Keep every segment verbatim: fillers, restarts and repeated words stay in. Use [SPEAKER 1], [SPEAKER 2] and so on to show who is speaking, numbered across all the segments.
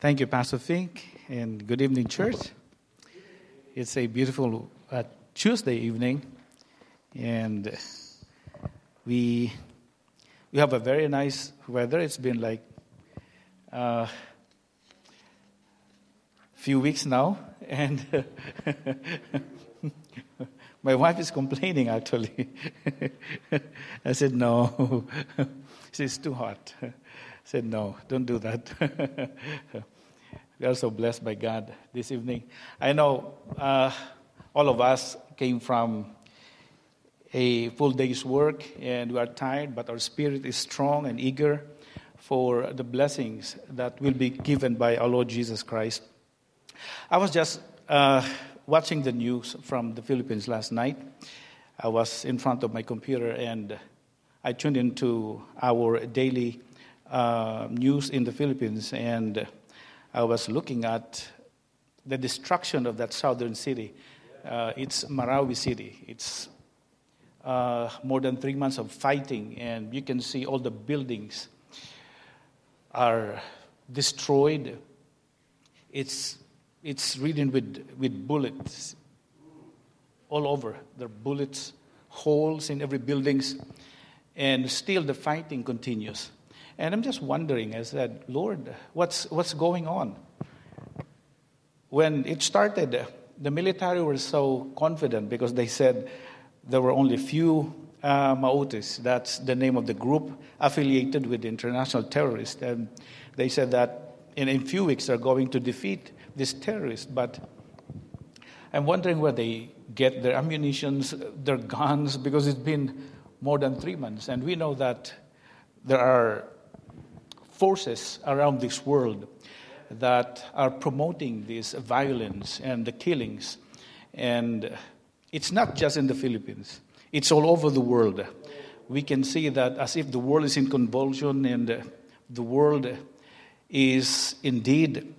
[SPEAKER 1] Thank you, Pastor Fink, and good evening, church. It's a beautiful uh, Tuesday evening, and we we have a very nice weather. It's been like a uh, few weeks now, and my wife is complaining, actually. I said, no. She said, it's too hot. I said, no, don't do that. We are so blessed by God this evening. I know uh, all of us came from a full day's work, and we are tired, but our spirit is strong and eager for the blessings that will be given by our Lord Jesus Christ. I was just uh, watching the news from the Philippines last night. I was in front of my computer, and I tuned into our daily uh, news in the Philippines, and I was looking at the destruction of that southern city. Uh, it's Marawi City. It's uh, more than three months of fighting, and you can see all the buildings are destroyed. It's it's ridden with, with bullets all over. There are bullets, holes in every buildings, and still the fighting continues. And I'm just wondering, I said, Lord, what's what's going on? When it started, the military were so confident because they said there were only few uh, Maotis, that's the name of the group, affiliated with the international terrorists. And they said that in a few weeks they're going to defeat these terrorists. But I'm wondering where they get their ammunition, their guns, because it's been more than three months. And we know that there are forces around this world that are promoting this violence and the killings. And it's not just in the Philippines. It's all over the world. We can see that as if the world is in convulsion, and the world is indeed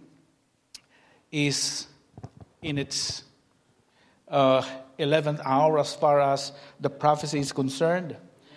[SPEAKER 1] is in its uh, eleventh hour as far as the prophecy is concerned.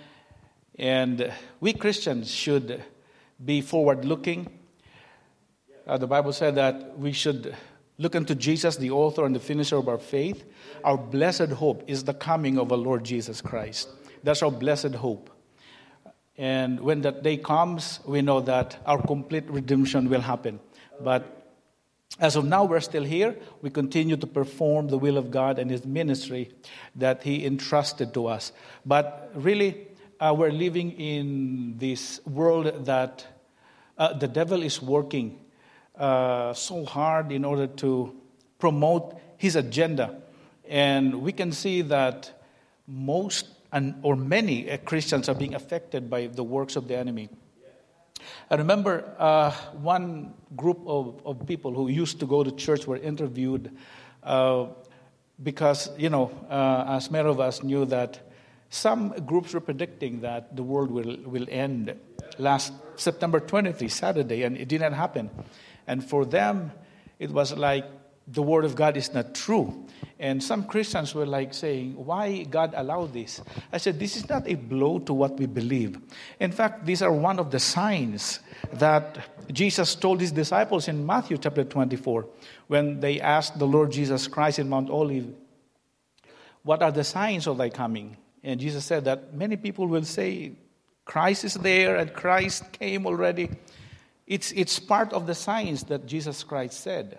[SPEAKER 1] And we Christians should be forward-looking. Uh, the Bible said that we should look unto Jesus, the author and the finisher of our faith. Our blessed hope is the coming of our Lord Jesus Christ. That's our blessed hope. And when that day comes, we know that our complete redemption will happen. But as of now, we're still here. We continue to perform the will of God and His ministry that He entrusted to us. But really, Uh, we're living in this world that uh, the devil is working uh, so hard in order to promote his agenda. And we can see that most and or many uh, Christians are being affected by the works of the enemy. I remember uh, one group of, of people who used to go to church were interviewed uh, because, you know, uh, as many of us knew that some groups were predicting that the world will, will end last September twentieth, Saturday, and it did not happen. And for them, it was like the word of God is not true. And some Christians were like saying, why God allowed this? I said, this is not a blow to what we believe. In fact, these are one of the signs that Jesus told His disciples in Matthew chapter twenty-four, when they asked the Lord Jesus Christ in Mount Olive, what are the signs of thy coming? And Jesus said that many people will say, Christ is there and Christ came already. It's, it's part of the signs that Jesus Christ said.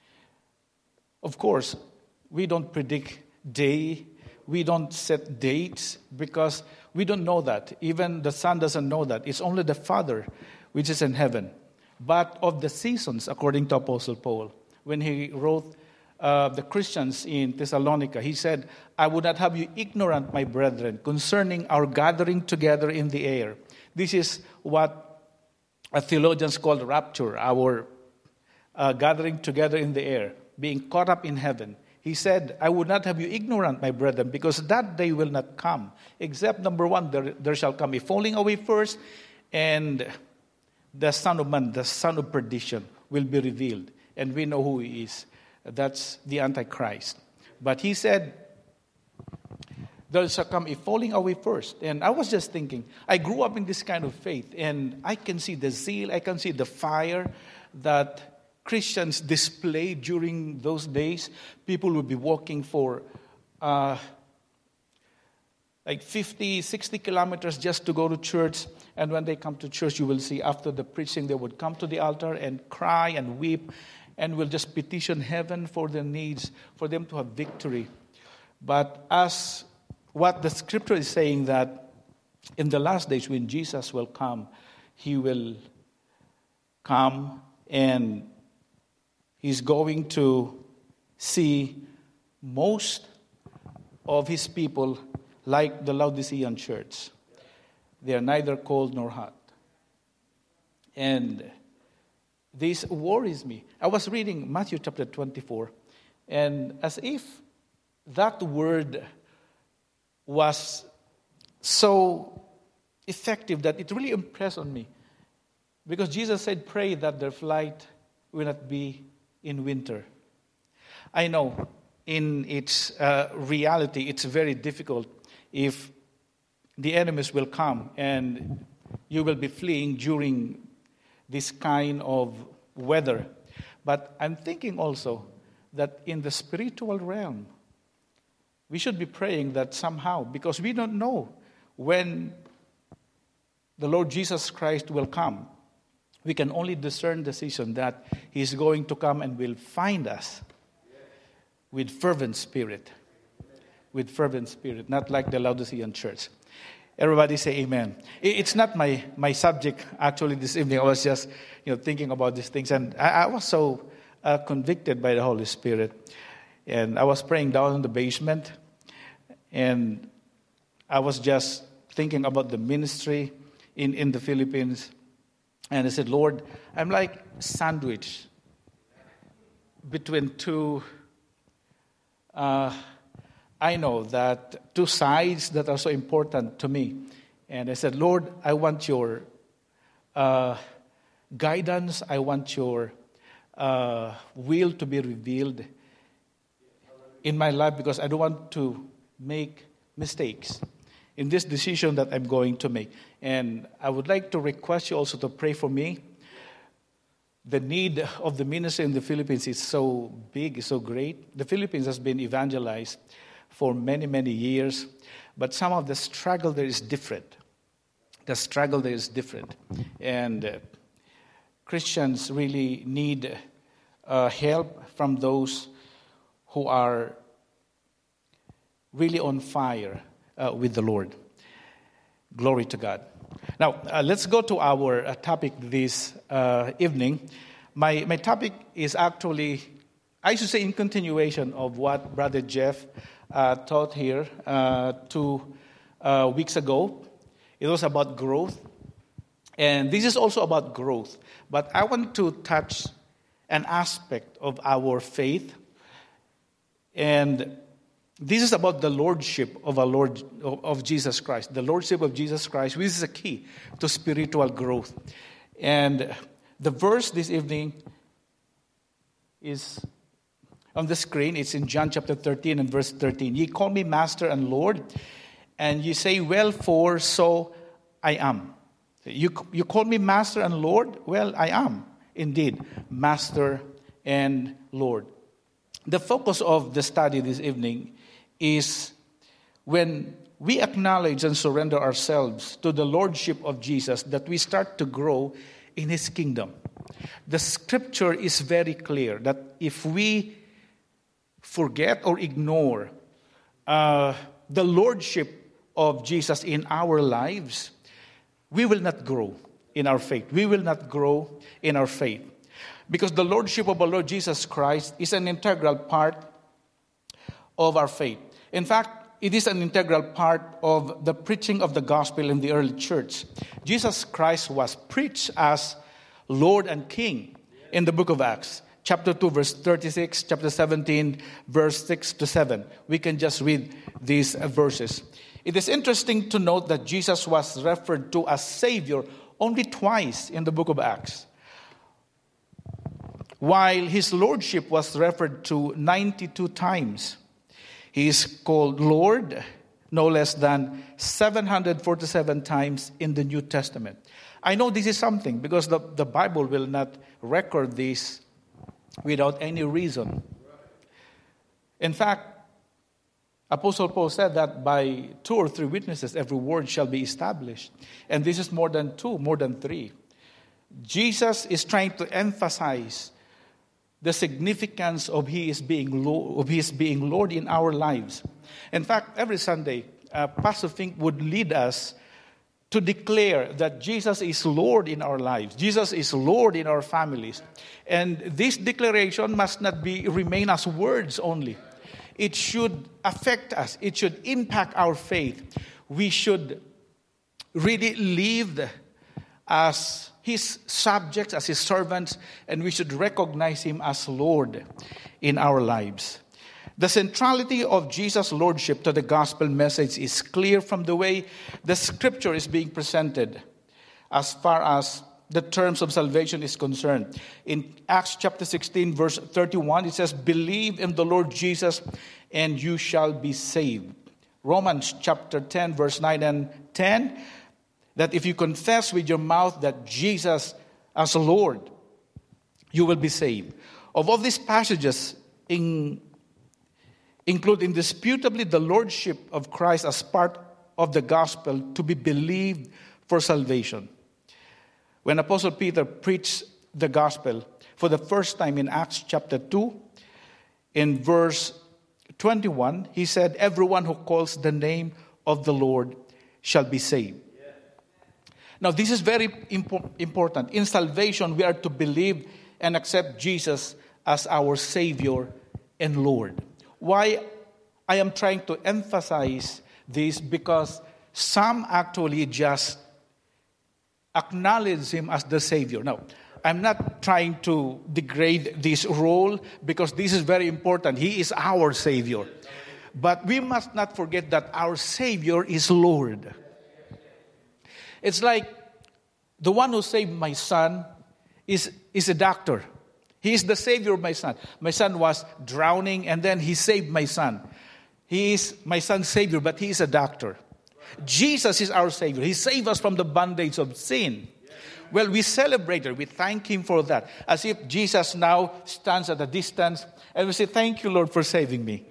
[SPEAKER 1] Of course, we don't predict day. We don't set dates because we don't know that. Even the Son doesn't know that. It's only the Father which is in heaven. But of the seasons, according to Apostle Paul, when he wrote Uh, the Christians in Thessalonica, he said, I would not have you ignorant, my brethren, concerning our gathering together in the air. This is what a theologians call rapture, our uh, gathering together in the air, being caught up in heaven. He said, I would not have you ignorant, my brethren, because that day will not come, except, number one, there, there shall come a falling away first, and the Son of Man, the son of perdition, will be revealed. And we know who he is. That's the Antichrist. But he said, there shall come a falling away first. And I was just thinking, I grew up in this kind of faith, and I can see the zeal, I can see the fire that Christians display during those days. People would be walking for uh, like fifty, sixty kilometers just to go to church. And when they come to church, you will see after the preaching, they would come to the altar and cry and weep and will just petition heaven for their needs, for them to have victory. But as what the scripture is saying, that in the last days when Jesus will come, he will come and he's going to see most of his people like the Laodicean church. They are neither cold nor hot. And this worries me. I was reading Matthew chapter twenty-four, and as if that word was so effective that it really impressed on me. Because Jesus said, pray that their flight will not be in winter. I know in its uh, reality, it's very difficult if the enemies will come and you will be fleeing during this kind of weather. But I'm thinking also that in the spiritual realm, we should be praying that somehow, because we don't know when the Lord Jesus Christ will come. We can only discern the season that he is going to come and will find us with fervent spirit. With fervent spirit, not like the Laodicean church. Everybody say amen. It's not my, my subject actually this evening. I was just you know thinking about these things, and I, I was so uh, convicted by the Holy Spirit. And I was praying down in the basement, and I was just thinking about the ministry in, in the Philippines. And I said, Lord, I'm like sandwiched between two, uh, I know that two sides that are so important to me. And I said, Lord, I want your uh, guidance. I want your uh, will to be revealed in my life, because I don't want to make mistakes in this decision that I'm going to make. And I would like to request you also to pray for me. The need of the ministry in the Philippines is so big, so great. The Philippines has been evangelized for many, many years, but some of the struggle there is different. The struggle there is different. And uh, Christians really need uh, help from those who are really on fire uh, with the Lord. Glory to God. Now, uh, let's go to our uh, topic this uh, evening. My my topic is actually, I should say, in continuation of what Brother Jeff uh, taught here uh, two uh, weeks ago. It was about growth. And this is also about growth. But I want to touch an aspect of our faith. And this is about the lordship of our Lord, of Jesus Christ. The lordship of Jesus Christ, which is a key to spiritual growth. And the verse this evening is on the screen. It's in John chapter thirteen and verse thirteen. Ye call me Master and Lord, and you say, well, for so I am. You, you call me Master and Lord? Well, I am indeed Master and Lord. The focus of the study this evening is when we acknowledge and surrender ourselves to the lordship of Jesus, that we start to grow in his kingdom. The scripture is very clear that if we forget or ignore uh, the lordship of Jesus in our lives, we will not grow in our faith. We will not grow in our faith. Because the lordship of our Lord Jesus Christ is an integral part of our faith. In fact, it is an integral part of the preaching of the gospel in the early church. Jesus Christ was preached as Lord and King in the book of Acts. Chapter two, verse thirty-six, chapter seventeen, verse six to seven. We can just read these verses. It is interesting to note that Jesus was referred to as Savior only twice in the book of Acts, while his lordship was referred to ninety-two times. He is called Lord no less than seven hundred forty-seven times in the New Testament. I know this is something because the, the Bible will not record this without any reason. In fact, Apostle Paul said that by two or three witnesses, every word shall be established. And this is more than two, more than three. Jesus is trying to emphasize the significance of His being Lord, of His being Lord in our lives. In fact, every Sunday, uh, Pastor Fink would lead us to declare that Jesus is Lord in our lives. Jesus is Lord in our families. And this declaration must not be remain as words only. It should affect us. It should impact our faith. We should really live as His subjects, as His servants, and we should recognize Him as Lord in our lives. The centrality of Jesus' lordship to the gospel message is clear from the way the scripture is being presented as far as the terms of salvation is concerned. In Acts chapter sixteen, verse thirty-one, it says, "Believe in the Lord Jesus, and you shall be saved." Romans chapter ten, verse nine and ten, that if you confess with your mouth that Jesus as Lord, you will be saved. Of all these passages in, include indisputably the lordship of Christ as part of the gospel to be believed for salvation. When Apostle Peter preached the gospel for the first time in Acts chapter two, in verse twenty-one, he said, "Everyone who calls the name of the Lord shall be saved." Now, this is very impo- important. In salvation, we are to believe and accept Jesus as our Savior and Lord. Why I am trying to emphasize this? Because some actually just acknowledge Him as the Savior. Now, I'm not trying to degrade this role because this is very important. He is our Savior. But we must not forget that our Savior is Lord. It's like the one who saved my son is, is a doctor. He is the Savior of my son. My son was drowning and then He saved my son. He is my son's Savior, but He is a doctor. Jesus is our Savior. He saved us from the bondage of sin. Well, we celebrate it. We thank Him for that. As if Jesus now stands at a distance and we say, "Thank you, Lord, for saving me."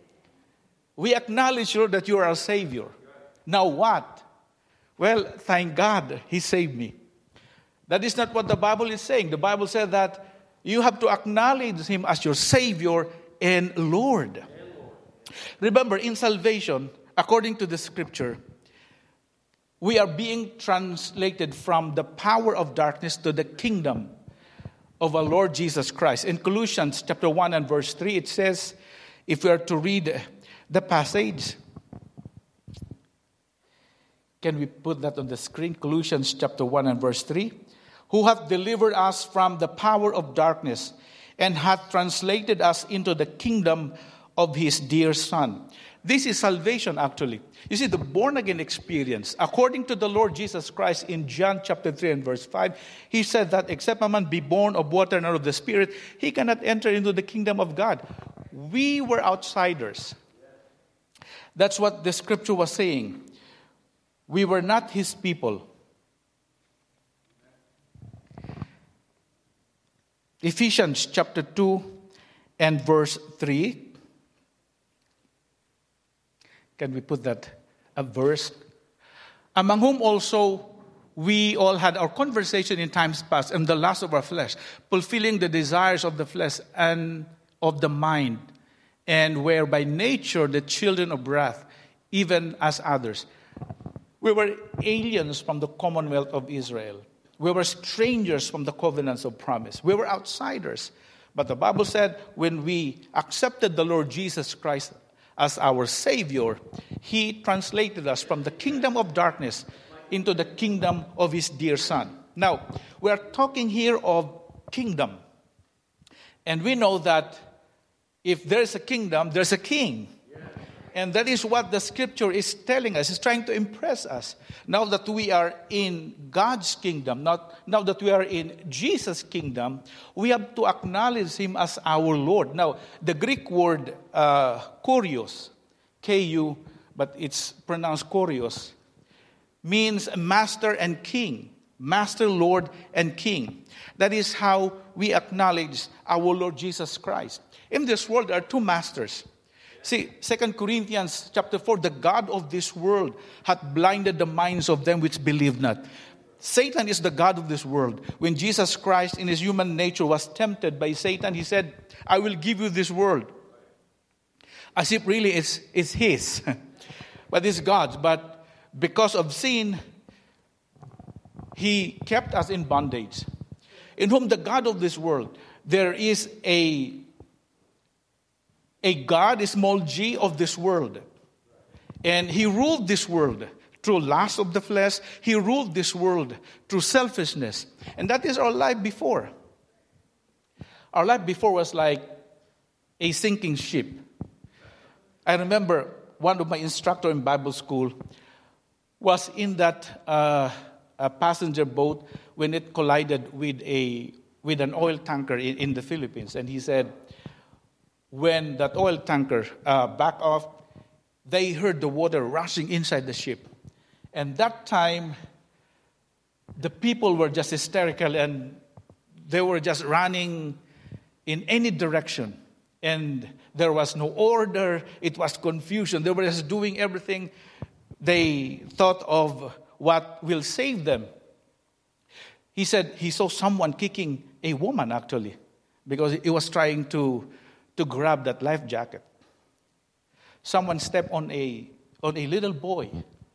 [SPEAKER 1] We acknowledge, Lord, that you are our Savior. Now what? Well, thank God He saved me. That is not what the Bible is saying. The Bible said that you have to acknowledge Him as your Savior and Lord. Remember, in salvation, according to the Scripture, we are being translated from the power of darkness to the kingdom of our Lord Jesus Christ. In Colossians chapter one and verse three, it says, if we are to read the passage, can we put that on the screen? Colossians chapter one and verse three. "Who hath delivered us from the power of darkness and hath translated us into the kingdom of His dear Son." This is salvation, actually. You see, the born-again experience, according to the Lord Jesus Christ in John chapter three and verse five, He said that except a man be born of water and out of the Spirit, he cannot enter into the kingdom of God. We were outsiders. That's what the Scripture was saying. We were not His people. Ephesians chapter two and verse three. Can we put that a verse? "Among whom also we all had our conversation in times past in the lust of our flesh, fulfilling the desires of the flesh and of the mind, and were by nature the children of wrath, even as others." We were aliens from the commonwealth of Israel. We were strangers from the covenants of promise. We were outsiders. But the Bible said when we accepted the Lord Jesus Christ as our Savior, He translated us from the kingdom of darkness into the kingdom of His dear Son. Now, we are talking here of kingdom. And we know that if there's a kingdom, there's a king. And that is what the Scripture is telling us. It's trying to impress us. Now that we are in God's kingdom, not now that we are in Jesus' kingdom, we have to acknowledge Him as our Lord. Now, the Greek word uh, kurios, K U, but it's pronounced kurios, means master and king. Master, Lord, and King. That is how we acknowledge our Lord Jesus Christ. In this world, there are two masters. See, Second Corinthians chapter four, the God of this world hath blinded the minds of them which believe not. Satan is the God of this world. When Jesus Christ in his human nature was tempted by Satan, he said, I will give you this world. As if really it's, it's his. But it's God's. But because of sin, he kept us in bondage. In whom the God of this world, there is a, a God, a small g of this world. And he ruled this world through lust of the flesh. He ruled this world through selfishness. And that is our life before. Our life before was like a sinking ship. I remember one of my instructor in Bible school was in that uh, a passenger boat when it collided with a with an oil tanker in, in the Philippines. And he said, when that oil tanker uh, backed off, they heard the water rushing inside the ship. And that time, the people were just hysterical and they were just running in any direction. And there was no order. It was confusion. They were just doing everything they thought of what will save them. He said he saw someone kicking a woman, actually, because he was trying to, to grab that life jacket. Someone stepped on a on a little boy.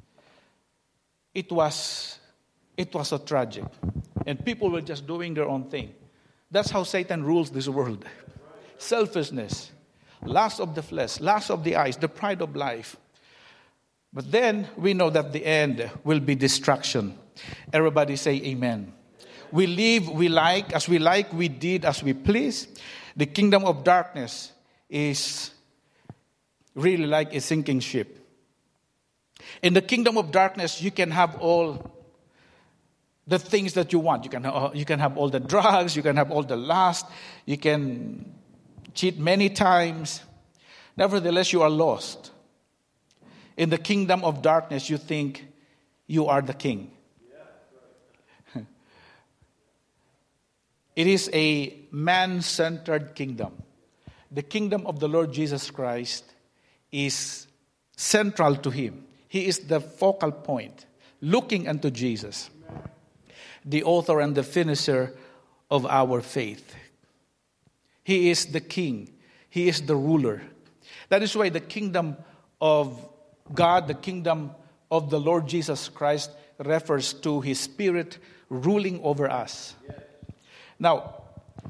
[SPEAKER 1] It was it was so tragic. And people were just doing their own thing. That's how Satan rules this world. Selfishness, lust of the flesh, lust of the eyes, the pride of life. But then we know that the end will be destruction. Everybody say amen. We live, we like, as we like, we did as we please. The kingdom of darkness is really like a sinking ship. In the kingdom of darkness, you can have all the things that you want. You can, uh, you can have all the drugs, you can have all the lust, you can cheat many times. Nevertheless, you are lost. In the kingdom of darkness, you think you are the king. It is a man-centered kingdom. The kingdom of the Lord Jesus Christ is central to him. He is the focal point, looking unto Jesus, the author and the finisher of our faith. He is the king. He is the ruler. That is why the kingdom of God, the kingdom of the Lord Jesus Christ, refers to his Spirit ruling over us. Now,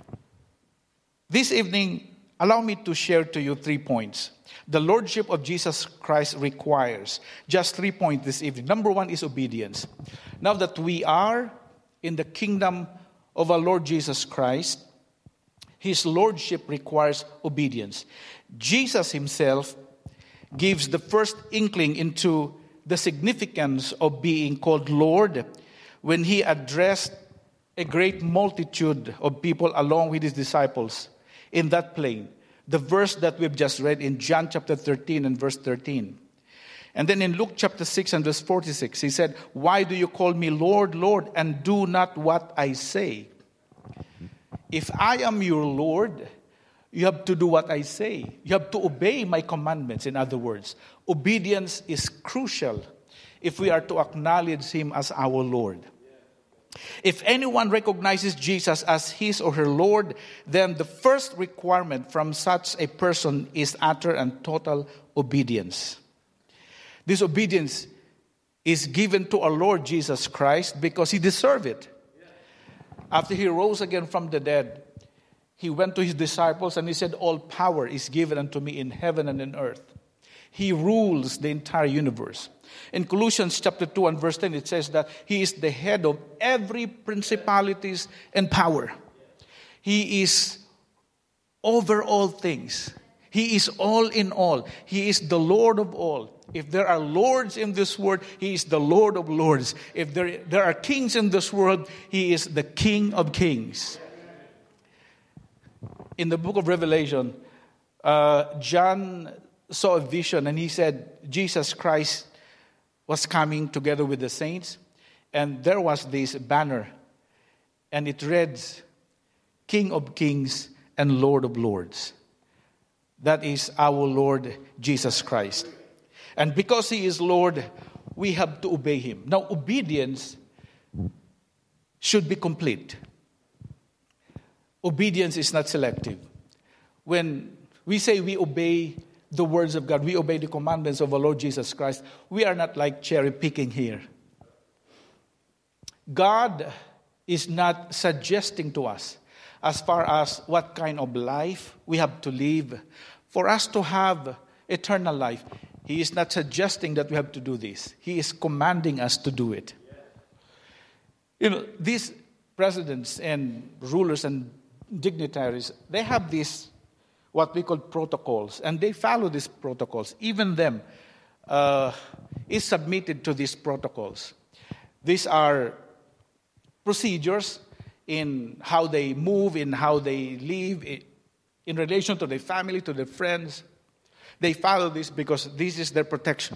[SPEAKER 1] this evening, allow me to share to you three points. The Lordship of Jesus Christ requires just three points this evening. Number one is obedience. Now that we are in the kingdom of our Lord Jesus Christ, his Lordship requires obedience. Jesus himself gives the first inkling into the significance of being called Lord when he addressed a great multitude of people along with his disciples in that plain. The verse that we've just read in John chapter thirteen and verse thirteen. And then in Luke chapter six and verse forty-six, he said, why do you call me Lord, Lord, and do not what I say? If I am your Lord, you have to do what I say. You have to obey my commandments. In other words, obedience is crucial if we are to acknowledge him as our Lord. If anyone recognizes Jesus as his or her Lord, then the first requirement from such a person is utter and total obedience. This obedience is given to our Lord Jesus Christ because he deserved it. After he rose again from the dead, he went to his disciples and he said, all power is given unto me in heaven and in earth. He rules the entire universe. In Colossians chapter two and verse ten, it says that he is the head of every principalities and power. He is over all things. He is all in all. He is the Lord of all. If there are lords in this world, he is the Lord of lords. If there, there are kings in this world, he is the King of kings. In the book of Revelation, uh, John saw a vision and he said Jesus Christ was coming together with the saints. And there was this banner, and it reads, King of Kings and Lord of Lords. That is our Lord Jesus Christ. And because He is Lord, we have to obey Him. Now, obedience should be complete. Obedience is not selective. When we say we obey the words of God, we obey the commandments of our Lord Jesus Christ, we are not like cherry picking here. God is not suggesting to us as far as what kind of life we have to live for us to have eternal life. He is not suggesting that we have to do this. He is commanding us to do it. You know, these presidents and rulers and dignitaries, they have these, what we call protocols, and they follow these protocols. Even them uh, is submitted to these protocols. These are procedures in how they move, in how they live, in relation to their family, to their friends. They follow this because this is their protection.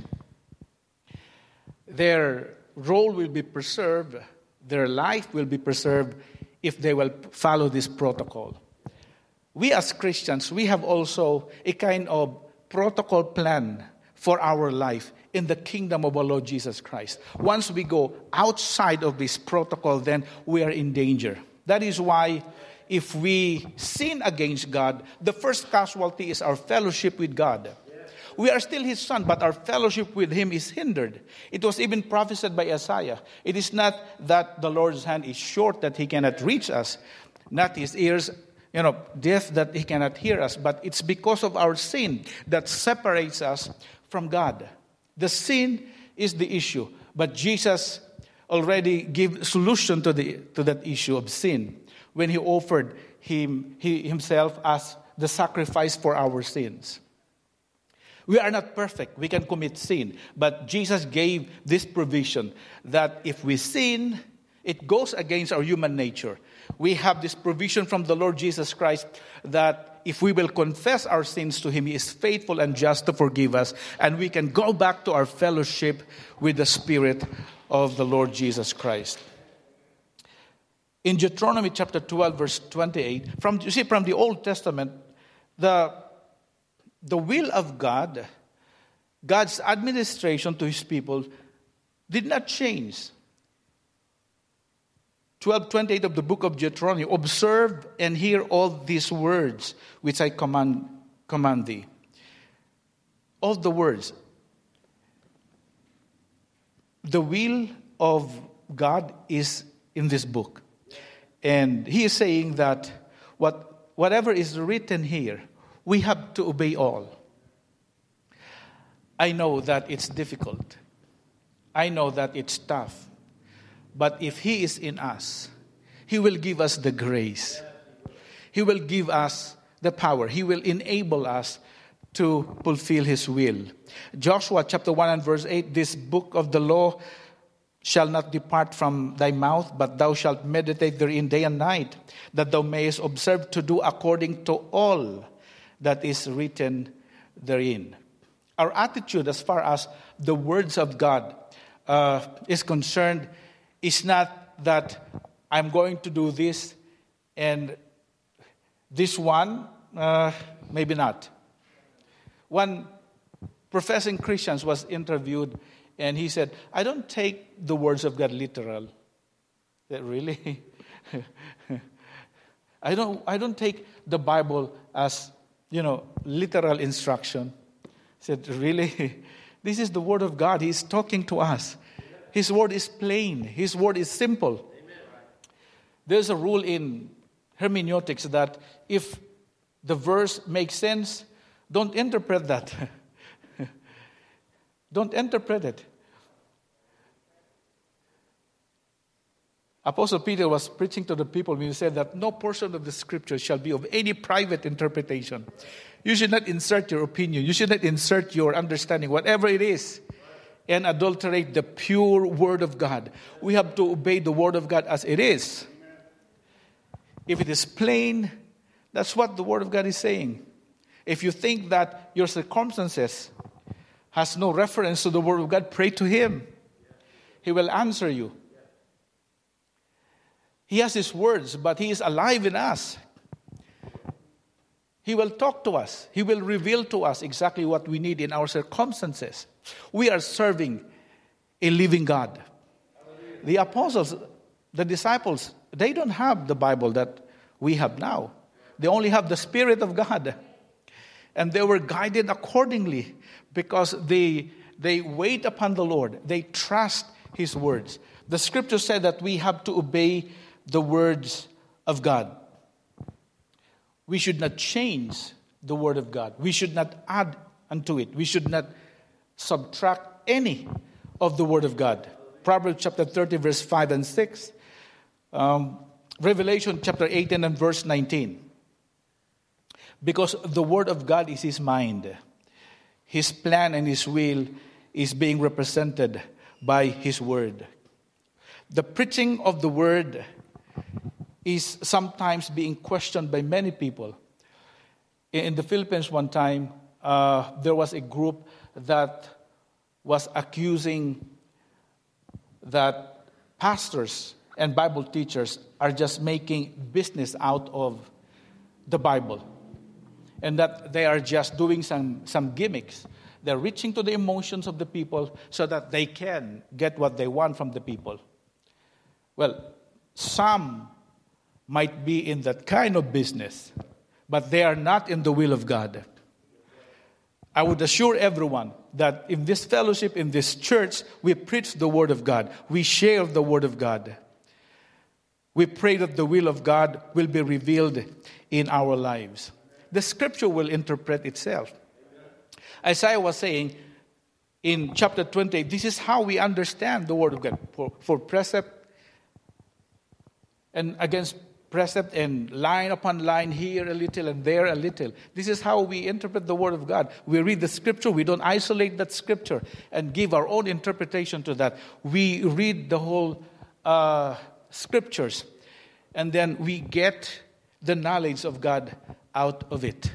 [SPEAKER 1] Their role will be preserved, their life will be preserved if they will follow this protocol. We as Christians, we have also a kind of protocol plan for our life in the kingdom of our Lord Jesus Christ. Once we go outside of this protocol, then we are in danger. That is why if we sin against God, the first casualty is our fellowship with God. We are still His son, but our fellowship with Him is hindered. It was even prophesied by Isaiah. It is not that the Lord's hand is short that He cannot reach us, not His ears, you know, deaf that He cannot hear us, but it's because of our sin that separates us from God. The sin is the issue, but Jesus already gave solution to the to that issue of sin when He offered him he, Himself as the sacrifice for our sins. We are not perfect. We can commit sin. But Jesus gave this provision that if we sin, it goes against our human nature. We have this provision from the Lord Jesus Christ that if we will confess our sins to Him, He is faithful and just to forgive us. And we can go back to our fellowship with the Spirit of the Lord Jesus Christ. In Deuteronomy chapter twelve, verse twenty-eight, from you see from the Old Testament, the The will of God, God's administration to His people did not change. twelve twenty-eight of the book of Deuteronomy, observe and hear all these words which I command, command thee. All the words. The will of God is in this book. And He is saying that what whatever is written here, we have to obey all. I know that it's difficult. I know that it's tough. But if He is in us, He will give us the grace. He will give us the power. He will enable us to fulfill His will. Joshua chapter one and verse eight, this book of the law shall not depart from thy mouth, but thou shalt meditate therein day and night, that thou mayest observe to do according to all that is written therein. Our attitude as far as the words of God uh, is concerned is not that I'm going to do this and this one, uh, maybe not. One professing Christian was interviewed and he said, I don't take the words of God literal. That really? I don't I don't take the Bible as You know, literal instruction. He said, really? This is the word of God. He's talking to us. His word is plain. His word is simple. There's a rule in hermeneutics that if the verse makes sense, don't interpret that. Don't interpret it. Apostle Peter was preaching to the people when he said that no portion of the scripture shall be of any private interpretation. You should not insert your opinion. You should not insert your understanding, whatever it is, and adulterate the pure word of God. We have to obey the word of God as it is. If it is plain, that's what the word of God is saying. If you think that your circumstances has no reference to the word of God, pray to Him. He will answer you. He has His words, but He is alive in us. He will talk to us. He will reveal to us exactly what we need in our circumstances. We are serving a living God. The apostles, the disciples, they don't have the Bible that we have now. They only have the Spirit of God. And they were guided accordingly because they, they wait upon the Lord. They trust His words. The scripture said that we have to obey the words of God. We should not change the word of God. We should not add unto it. We should not subtract any of the word of God. Proverbs chapter thirty, verse five and six. Um, Revelation chapter eighteen and verse nineteen. Because the word of God is His mind. His plan and His will is being represented by His word. The preaching of the word is sometimes being questioned by many people. In the Philippines one time, uh, there was a group that was accusing that pastors and Bible teachers are just making business out of the Bible. And that they are just doing some, some gimmicks. They're reaching to the emotions of the people so that they can get what they want from the people. Well, some might be in that kind of business, but they are not in the will of God. I would assure everyone that in this fellowship, in this church, we preach the Word of God. We share the Word of God. We pray that the will of God will be revealed in our lives. The Scripture will interpret itself. Isaiah was saying in chapter twenty, this is how we understand the Word of God. For, for precept and against precept and line upon line, here a little and there a little. This is how we interpret the Word of God. We read the Scripture. We don't isolate that Scripture and give our own interpretation to that. We read the whole uh, Scriptures, and then we get the knowledge of God out of it.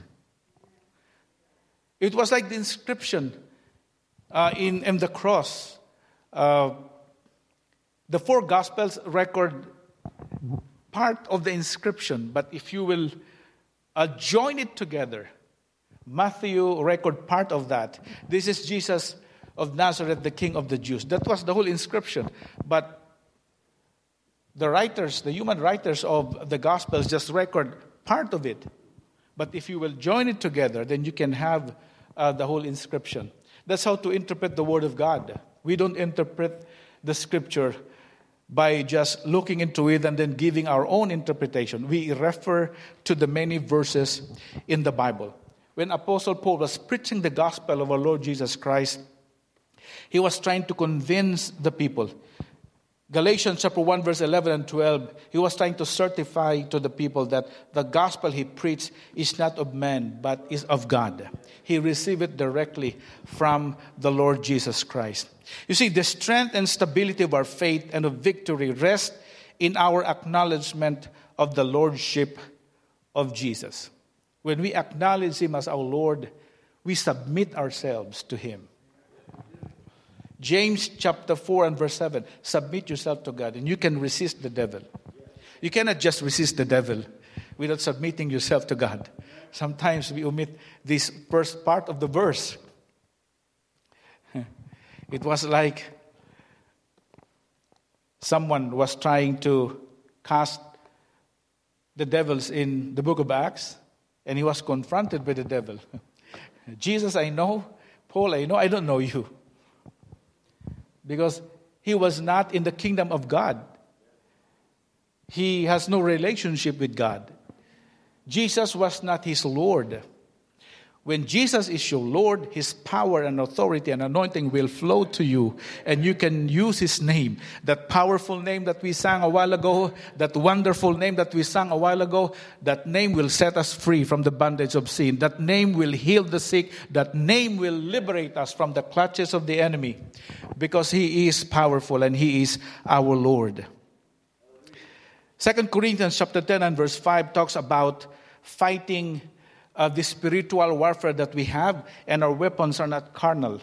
[SPEAKER 1] It was like the inscription uh, in, in the cross. Uh, the four Gospels record part of the inscription, but if you will uh, join it together, Matthew record part of that. This is Jesus of Nazareth, the King of the Jews. That was the whole inscription. But the writers, the human writers of the Gospels just record part of it. But if you will join it together, then you can have uh, the whole inscription. That's how to interpret the Word of God. We don't interpret the Scripture by just looking into it and then giving our own interpretation. We refer to the many verses in the Bible. When Apostle Paul was preaching the gospel of our Lord Jesus Christ, he was trying to convince the people. Galatians chapter one, verse eleven and twelve, he was trying to certify to the people that the gospel he preached is not of man, but is of God. He received it directly from the Lord Jesus Christ. You see, the strength and stability of our faith and of victory rest in our acknowledgement of the Lordship of Jesus. When we acknowledge Him as our Lord, we submit ourselves to Him. James chapter four and verse seven, submit yourself to God and you can resist the devil. You cannot just resist the devil without submitting yourself to God. Sometimes we omit this first part of the verse. It was like someone was trying to cast the devils in the book of Acts, and he was confronted by the devil. Jesus, I know. Paul, I know. I don't know you. Because he was not in the kingdom of God. He has no relationship with God. Jesus was not his Lord. When Jesus is your Lord, His power and authority and anointing will flow to you, and you can use His name. That powerful name that we sang a while ago, that wonderful name that we sang a while ago, that name will set us free from the bondage of sin. That name will heal the sick. That name will liberate us from the clutches of the enemy, because He is powerful and He is our Lord. Second Corinthians chapter ten and verse five talks about fighting Uh, the spiritual warfare that we have, and our weapons are not carnal.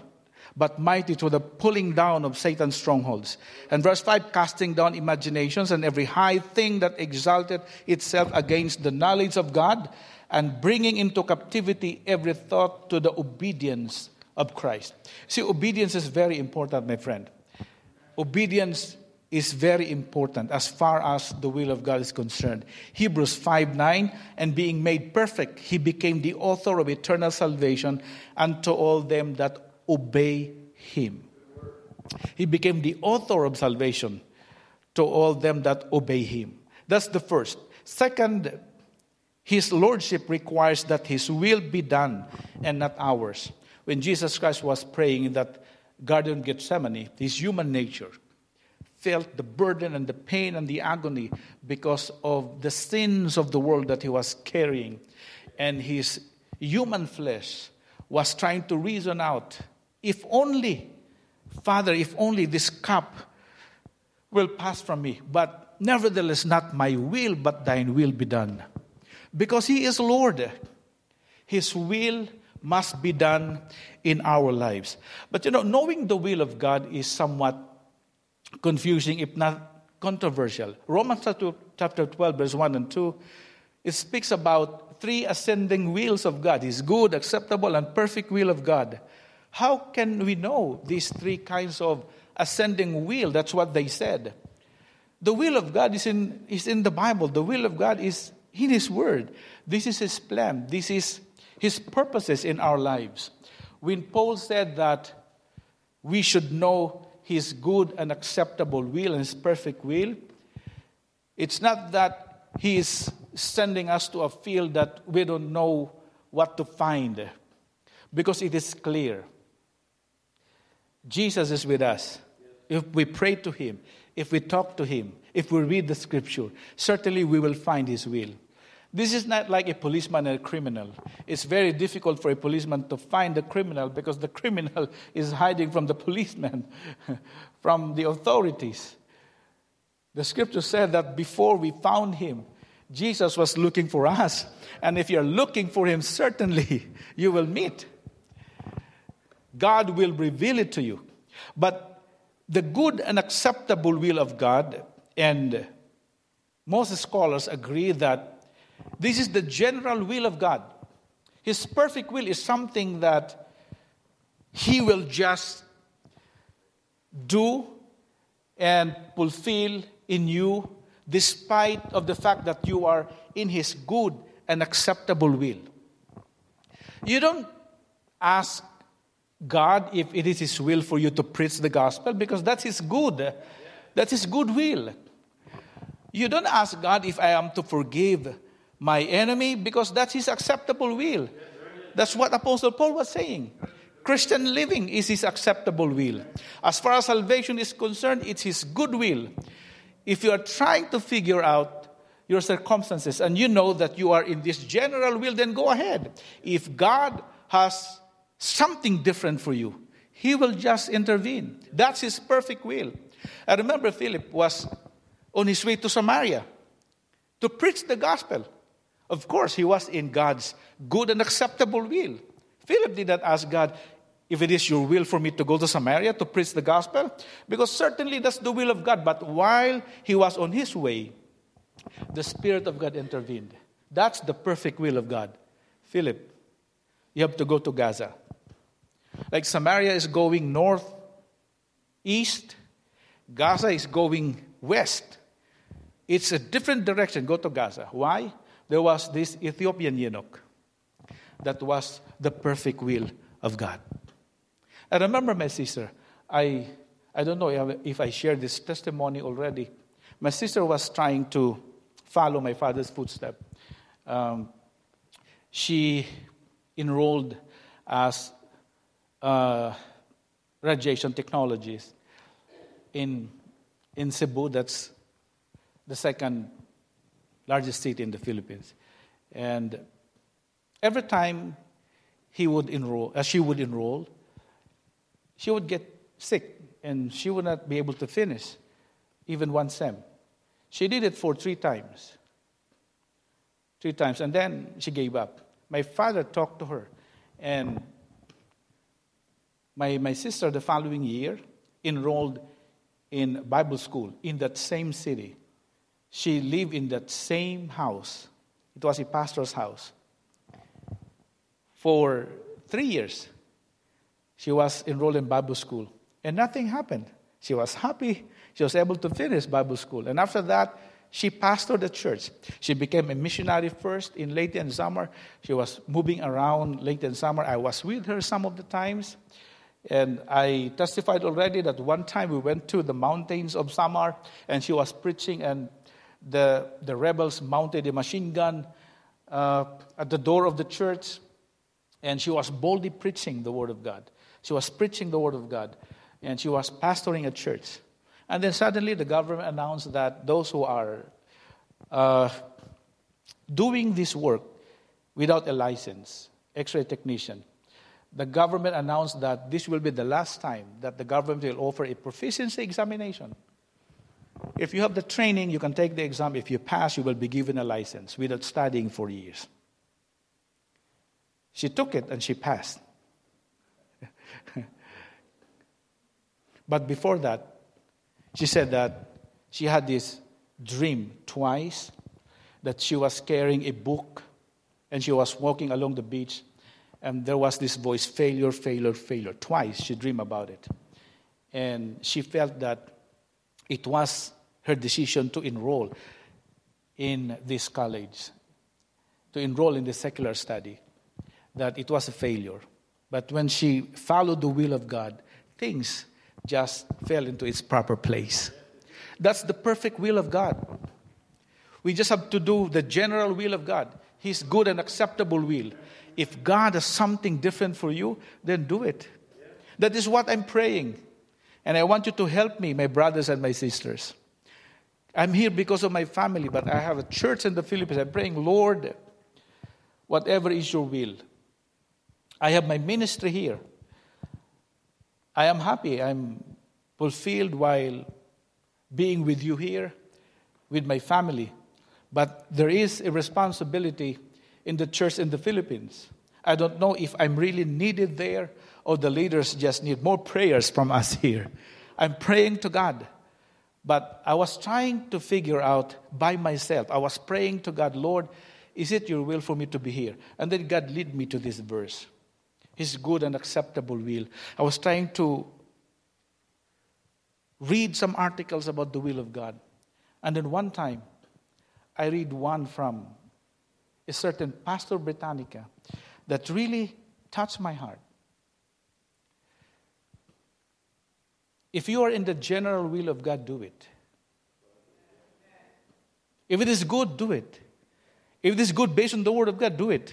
[SPEAKER 1] but mighty to the pulling down of Satan's strongholds. And verse five, casting down imaginations and every high thing that exalted itself against the knowledge of God, and bringing into captivity every thought to the obedience of Christ. See, obedience is very important, my friend. Obedience is very important as far as the will of God is concerned. Hebrews five nine, and being made perfect, he became the author of eternal salvation unto all them that obey him. He became the author of salvation to all them that obey him. That's the first. Second, his lordship requires that his will be done and not ours. When Jesus Christ was praying in that Garden of Gethsemane, his human nature felt the burden and the pain and the agony because of the sins of the world that he was carrying. And his human flesh was trying to reason out, if only, Father, if only this cup will pass from me. But nevertheless, not my will, but thine will be done. Because he is Lord. His will must be done in our lives. But you know, knowing the will of God is somewhat confusing, if not controversial. Romans chapter twelve, verse one and two, it speaks about three ascending wills of God. His good, acceptable, and perfect will of God. How can we know these three kinds of ascending will? That's what they said. The will of God is in, is in the Bible. The will of God is in His Word. This is His plan. This is His purposes in our lives. When Paul said that we should know His good and acceptable will and His perfect will, it's not that He is sending us to a field that we don't know what to find, because it is clear. Jesus is with us. If we pray to Him, if we talk to Him, if we read the Scripture, certainly we will find His will. This is not like a policeman and a criminal. It's very difficult for a policeman to find the criminal because the criminal is hiding from the policeman, from the authorities. The Scripture said that before we found Him, Jesus was looking for us. And if you're looking for Him, certainly you will meet. God will reveal it to you. But the good and acceptable will of God, and most scholars agree that this is the general will of God. His perfect will is something that He will just do and fulfill in you, despite of the fact that you are in His good and acceptable will. You don't ask God if it is His will for you to preach the gospel, because that's His good. That's His good will. You don't ask God if I am to forgive my enemy, because that's His acceptable will. That's what Apostle Paul was saying. Christian living is His acceptable will. As far as salvation is concerned, it's His good will. If you are trying to figure out your circumstances and you know that you are in this general will, then go ahead. If God has something different for you, He will just intervene. That's His perfect will. I remember Philip was on his way to Samaria to preach the gospel. Of course, he was in God's good and acceptable will. Philip did not ask God, if it is your will for me to go to Samaria to preach the gospel, because certainly that's the will of God. But while he was on his way, the Spirit of God intervened. That's the perfect will of God. Philip, you have to go to Gaza. Like Samaria is going north, east, Gaza is going west. It's a different direction. Go to Gaza. Why? There was this Ethiopian eunuch that was the perfect will of God. I remember my sister. I I don't know if I shared this testimony already. My sister was trying to follow my father's footsteps. Um, she enrolled as uh, radiation technologist in in Cebu. That's the second largest city in the Philippines. And every time he would enroll, as she would enroll, she would get sick and she would not be able to finish even one sem. She did it for three times. Three times. And then she gave up. My father talked to her. And My, my sister, the following year, enrolled in Bible school in that same city. She lived in that same house. It was a pastor's house. For three years, she was enrolled in Bible school. And nothing happened. She was happy. She was able to finish Bible school. And after that, she pastored the church. She became a missionary first in Leyte and Samar. She was moving around Leyte and Samar. I was with her some of the times. And I testified already that one time we went to the mountains of Samar, and she was preaching, and the, the rebels mounted a machine gun uh, at the door of the church, and she was boldly preaching the Word of God. She was preaching the Word of God, and she was pastoring a church. And then suddenly the government announced that those who are uh, doing this work without a license, X-ray technician, the government announced that this will be the last time that the government will offer a proficiency examination. If you have the training, you can take the exam. If you pass, you will be given a license without studying for years. She took it and she passed. But before that, she said that she had this dream twice, that she was carrying a book and she was walking along the beach, and there was this voice, failure, failure, failure. Twice she dreamed about it. And she felt that it was her decision to enroll in this college, to enroll in the secular study, that it was a failure. But when she followed the will of God, things just fell into its proper place. That's the perfect will of God. We just have to do the general will of God, His good and acceptable will. If God has something different for you, then do it. That is what I'm praying. And I want you to help me, my brothers and my sisters. I'm here because of my family, but I have a church in the Philippines. I'm praying, Lord, whatever is your will. I have my ministry here. I am happy. I'm fulfilled while being with you here, with my family. But there is a responsibility in the church in the Philippines. I don't know if I'm really needed there or the leaders just need more prayers from us here. I'm praying to God. But I was trying to figure out by myself. I was praying to God, Lord, is it your will for me to be here? And then God led me to this verse. His good and acceptable will. I was trying to read some articles about the will of God. And then one time, I read one from a certain Pastor Britannica that really touched my heart. If you are in the general will of God, do it. If it is good, do it. If it is good based on the Word of God, do it.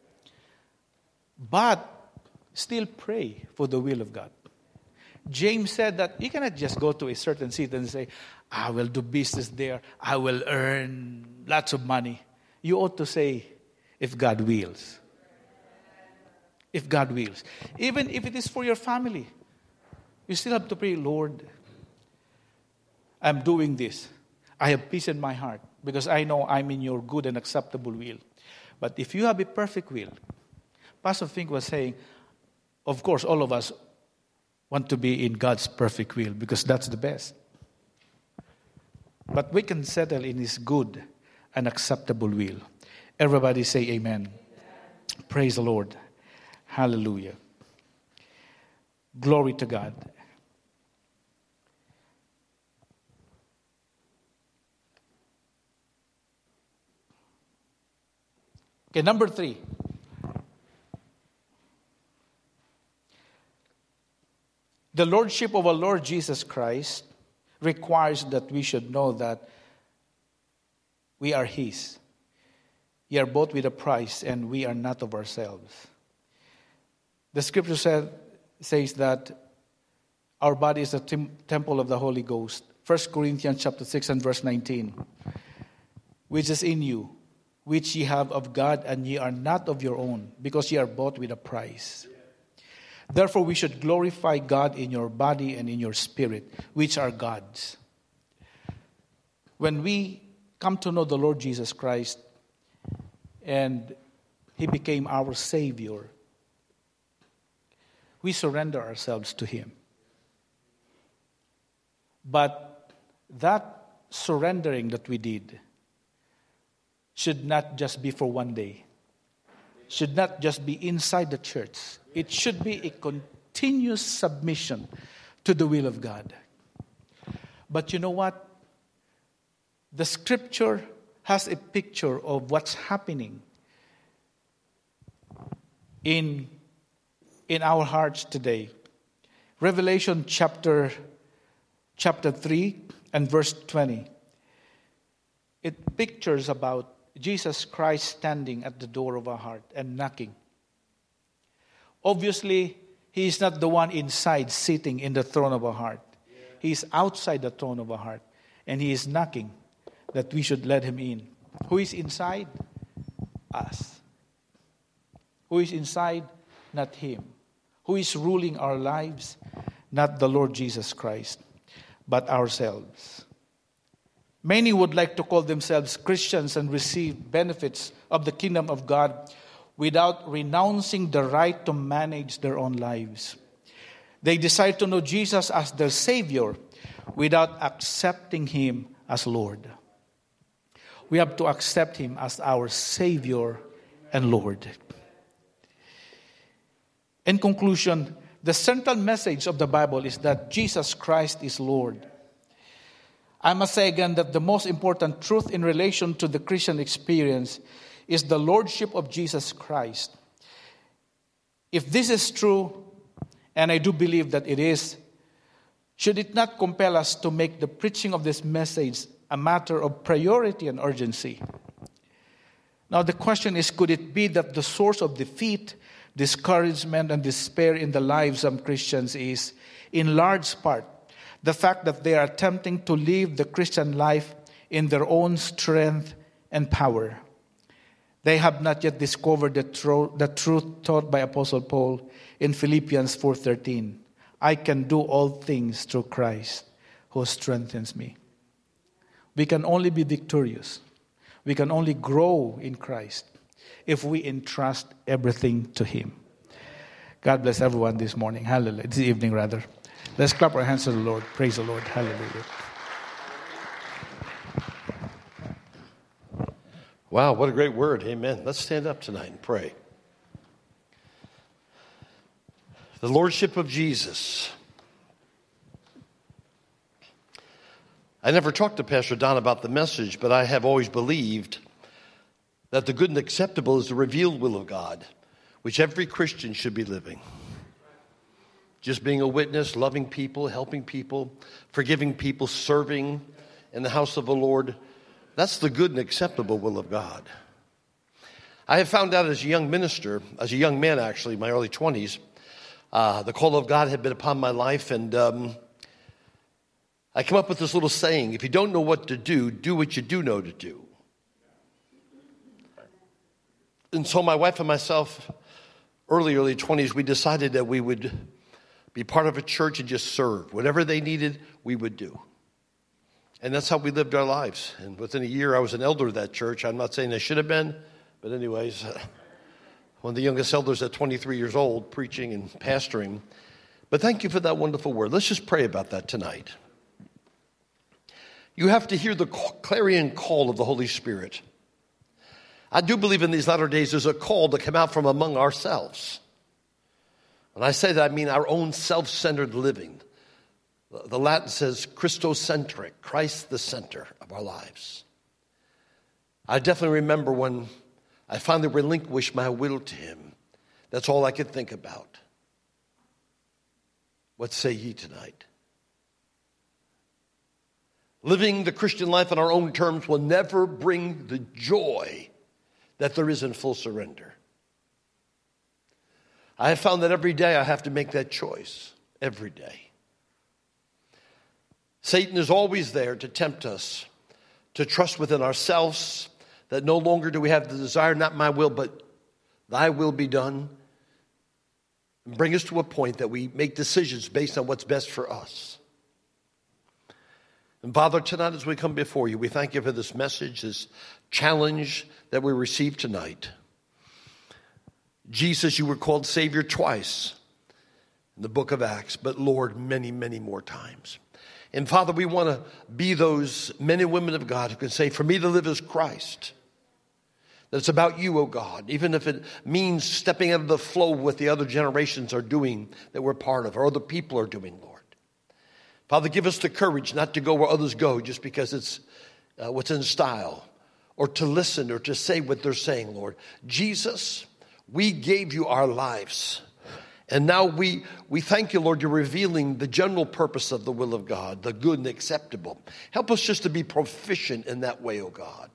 [SPEAKER 1] But still pray for the will of God. James said that you cannot just go to a certain city and say, I will do business there. I will earn lots of money. You ought to say, if God wills. If God wills. Even if it is for your family, you still have to pray, Lord, I'm doing this. I have peace in my heart because I know I'm in your good and acceptable will. But if you have a perfect will, Pastor Fink was saying, of course, all of us want to be in God's perfect will because that's the best. But we can settle in His good and acceptable will. Everybody say amen. Amen. Praise the Lord. Hallelujah. Glory to God. Okay, number three. The Lordship of our Lord Jesus Christ requires that we should know that we are His. We are bought with a price and we are not of ourselves. The scripture said, says that our body is the tem- temple of the Holy Ghost. First Corinthians chapter six and verse nineteen. Which is in you, which ye have of God, and ye are not of your own, because ye are bought with a price. Therefore we should glorify God in your body and in your spirit, which are God's. When we come to know the Lord Jesus Christ, and He became our Savior, we surrender ourselves to Him. But that surrendering that we did should not just be for one day. Should not just be inside the church. It should be a continuous submission to the will of God. But you know what? The scripture has a picture of what's happening in, in our hearts today. Revelation chapter, chapter three and verse twenty. It pictures about Jesus Christ standing at the door of our heart and knocking. Obviously, He is not the one inside sitting in the throne of our heart. He is outside the throne of our heart. And He is knocking that we should let Him in. Who is inside? Us. Who is inside? Not Him. Who is ruling our lives? Not the Lord Jesus Christ, but ourselves. Many would like to call themselves Christians and receive benefits of the kingdom of God without renouncing the right to manage their own lives. They desire to know Jesus as their Savior without accepting Him as Lord. We have to accept Him as our Savior and Lord. In conclusion, the central message of the Bible is that Jesus Christ is Lord. I must say again that the most important truth in relation to the Christian experience is the Lordship of Jesus Christ. If this is true, and I do believe that it is, should it not compel us to make the preaching of this message a matter of priority and urgency? Now the question is, could it be that the source of defeat, discouragement, and despair in the lives of Christians is, in large part, the fact that they are attempting to live the Christian life in their own strength and power? They have not yet discovered the, tro- the truth taught by Apostle Paul in Philippians four thirteen. I can do all things through Christ who strengthens me. We can only be victorious. We can only grow in Christ if we entrust everything to Him. God bless everyone this morning. Hallelujah. This evening, rather. Let's clap our hands to the Lord. Praise the Lord. Hallelujah.
[SPEAKER 2] Wow, what a great word. Amen. Let's stand up tonight and pray. The Lordship of Jesus. I never talked to Pastor Don about the message, but I have always believed that the good and acceptable is the revealed will of God, which every Christian should be living. Just being a witness, loving people, helping people, forgiving people, serving in the house of the Lord. That's the good and acceptable will of God. I have found out as a young minister, as a young man actually, in my early twenties, uh, the call of God had been upon my life, and um, I came up with this little saying: if you don't know what to do, do what you do know to do. And so my wife and myself, early, early twenties, we decided that we would be part of a church and just serve. Whatever they needed, we would do. And that's how we lived our lives. And within a year, I was an elder of that church. I'm not saying I should have been, but anyways, uh, one of the youngest elders at twenty-three years old, preaching and pastoring. But thank you for that wonderful word. Let's just pray about that tonight. You have to hear the clarion call of the Holy Spirit. I do believe in these latter days there's a call to come out from among ourselves. When I say that, I mean our own self-centered living. The Latin says Christocentric, Christ the center of our lives. I definitely remember when I finally relinquished my will to Him. That's all I could think about. What say ye tonight? Living the Christian life on our own terms will never bring the joy that there is in full surrender. I have found that every day I have to make that choice. Every day. Satan is always there to tempt us to trust within ourselves that no longer do we have the desire, not my will, but thy will be done. And bring us to a point that we make decisions based on what's best for us. And Father, tonight as we come before you, we thank you for this message, this challenge that we received tonight. Jesus, you were called Savior twice. in the book of Acts, but Lord, many, many more times. And Father, we want to be those men and women of God who can say, for me to live is Christ. That it's about you, oh God, even if it means stepping out of the flow of what the other generations are doing that we're part of, or other people are doing, Lord. Father, give us the courage not to go where others go just because it's uh, what's in style, or to listen or to say what they're saying, Lord. Jesus, we gave you our lives. And now we, we thank you, Lord, you're revealing the general purpose of the will of God, the good and acceptable. Help us just to be proficient in that way, oh God.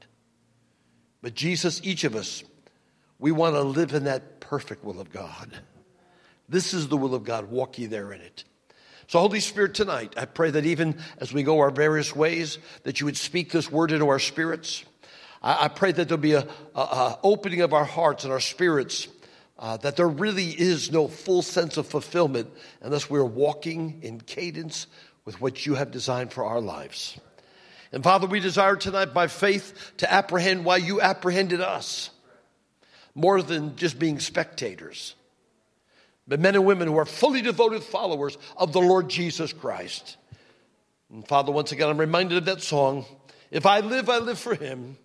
[SPEAKER 2] But Jesus, each of us, we want to live in that perfect will of God. This is the will of God. Walk ye there in it. So Holy Spirit, tonight, I pray that even as we go our various ways, that you would speak this word into our spirits. I, I pray that there'll be a, a, a opening of our hearts and our spirits, uh, that there really is no full sense of fulfillment unless we're walking in cadence with what you have designed for our lives. And Father, we desire tonight by faith to apprehend why you apprehended us, more than just being spectators, but men and women who are fully devoted followers of the Lord Jesus Christ. And Father, once again, I'm reminded of that song, if I live, I live for him.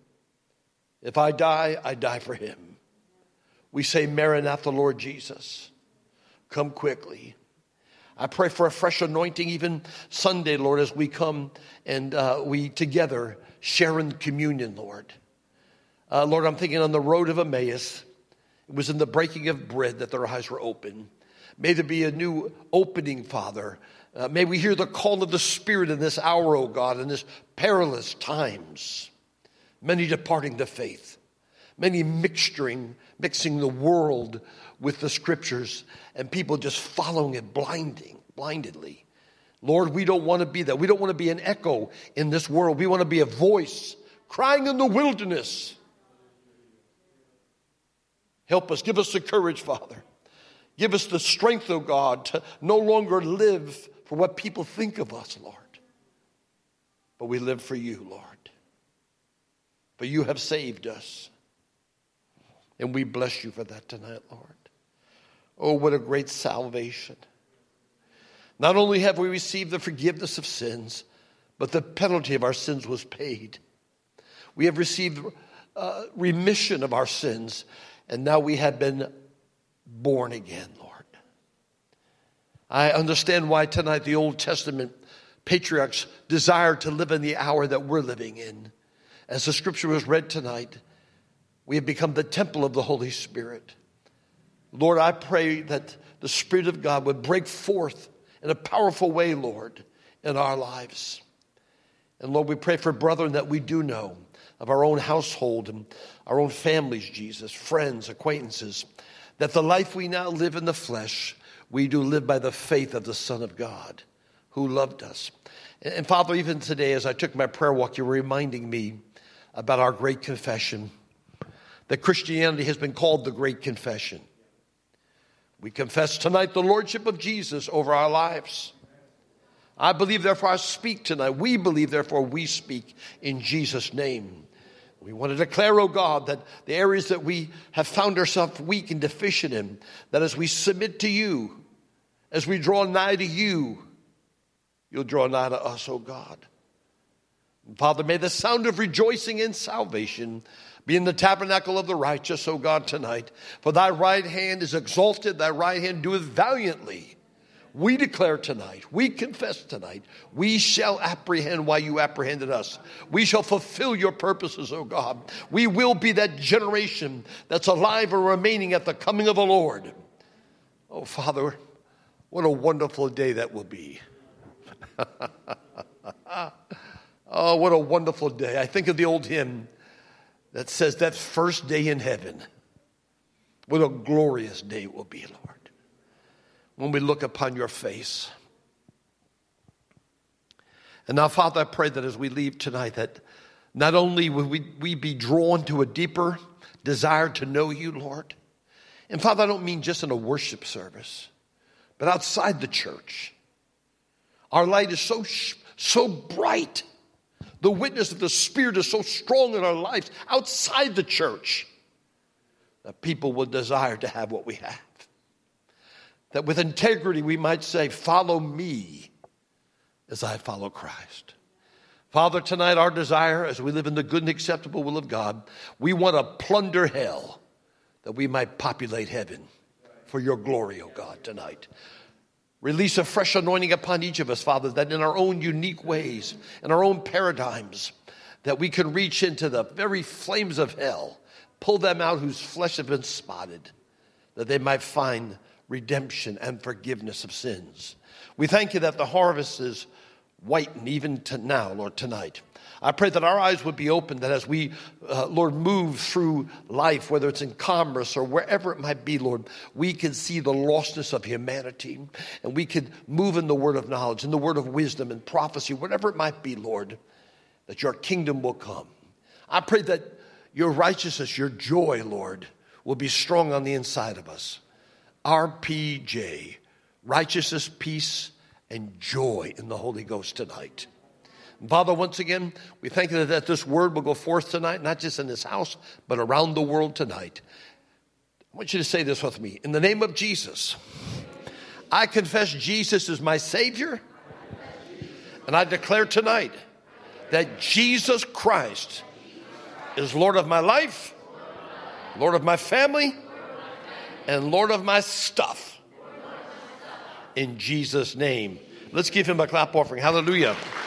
[SPEAKER 2] If I die, I die for him. We say, Maranatha, Lord Jesus, come quickly. I pray for a fresh anointing even Sunday, Lord, as we come and uh, we together share in communion, Lord. Uh, Lord, I'm thinking on the road of Emmaus, it was in the breaking of bread that their eyes were open. May there be a new opening, Father. Uh, may we hear the call of the Spirit in this hour, oh God, in this perilous times. Many departing the faith. Many mixturing, mixing the world with the Scriptures, and people just following it blinding, blindedly. Lord, we don't want to be that. We don't want to be an echo in this world. We want to be a voice crying in the wilderness. Help us. Give us the courage, Father. Give us the strength, oh God, to no longer live for what people think of us, Lord. But we live for you, Lord. For you have saved us. And we bless you for that tonight, Lord. Oh, what a great salvation. Not only have we received the forgiveness of sins, but the penalty of our sins was paid. We have received uh, remission of our sins. And now we have been born again, Lord. I understand why tonight the Old Testament patriarchs desired to live in the hour that we're living in. As the scripture was read tonight, we have become the temple of the Holy Spirit. Lord, I pray that the Spirit of God would break forth in a powerful way, Lord, in our lives. And Lord, we pray for brethren that we do know, of our own household and our own families, Jesus, friends, acquaintances, that the life we now live in the flesh, we do live by the faith of the Son of God who loved us. And, and Father, even today as I took my prayer walk, you were reminding me about our great confession, that Christianity has been called the Great Confession. We confess tonight the Lordship of Jesus over our lives. I believe, therefore, I speak tonight. We believe, therefore, we speak in Jesus' name. We want to declare, oh God, that the areas that we have found ourselves weak and deficient in, that as we submit to you, as we draw nigh to you, you'll draw nigh to us, oh God. And Father, may the sound of rejoicing in salvation be in the tabernacle of the righteous, O God, tonight. For thy right hand is exalted, thy right hand doeth valiantly. We declare tonight, we confess tonight, we shall apprehend why you apprehended us. We shall fulfill your purposes, O God. We will be that generation that's alive and remaining at the coming of the Lord. Oh, Father, what a wonderful day that will be. Oh, what a wonderful day. I think of the old hymn that says that first day in heaven. What a glorious day it will be, Lord, when we look upon your face. And now, Father, I pray that as we leave tonight, that not only will we, we be drawn to a deeper desire to know you, Lord. And Father, I don't mean just in a worship service, but outside the church. Our light is so, so bright. The witness of the Spirit is so strong in our lives outside the church that people will desire to have what we have. that with integrity we might say, follow me as I follow Christ. Father, tonight our desire as we live in the good and acceptable will of God, we want to plunder hell that we might populate heaven for your glory, oh God, tonight. Release a fresh anointing upon each of us, Father, that in our own unique ways, in our own paradigms, that we can reach into the very flames of hell, pull them out whose flesh have been spotted, that they might find redemption and forgiveness of sins. We thank you that the harvest is white, and even to now, Lord, tonight. I pray that our eyes would be open, that as we, uh, Lord, move through life, whether it's in commerce or wherever it might be, Lord, we can see the lostness of humanity, and we can move in the word of knowledge, in the word of wisdom and prophecy, whatever it might be, Lord, that your kingdom will come. I pray that your righteousness, your joy, Lord, will be strong on the inside of us. R P J, righteousness, peace, and joy in the Holy Ghost tonight. And Father, once again, we thank you that this word will go forth tonight, not just in this house, but around the world tonight. I want you to say this with me. In the name of Jesus, I confess Jesus is my Savior, and I declare tonight that Jesus Christ is Lord of my life, Lord of my family, and Lord of my stuff. In Jesus' name. Let's give him a clap offering. Hallelujah.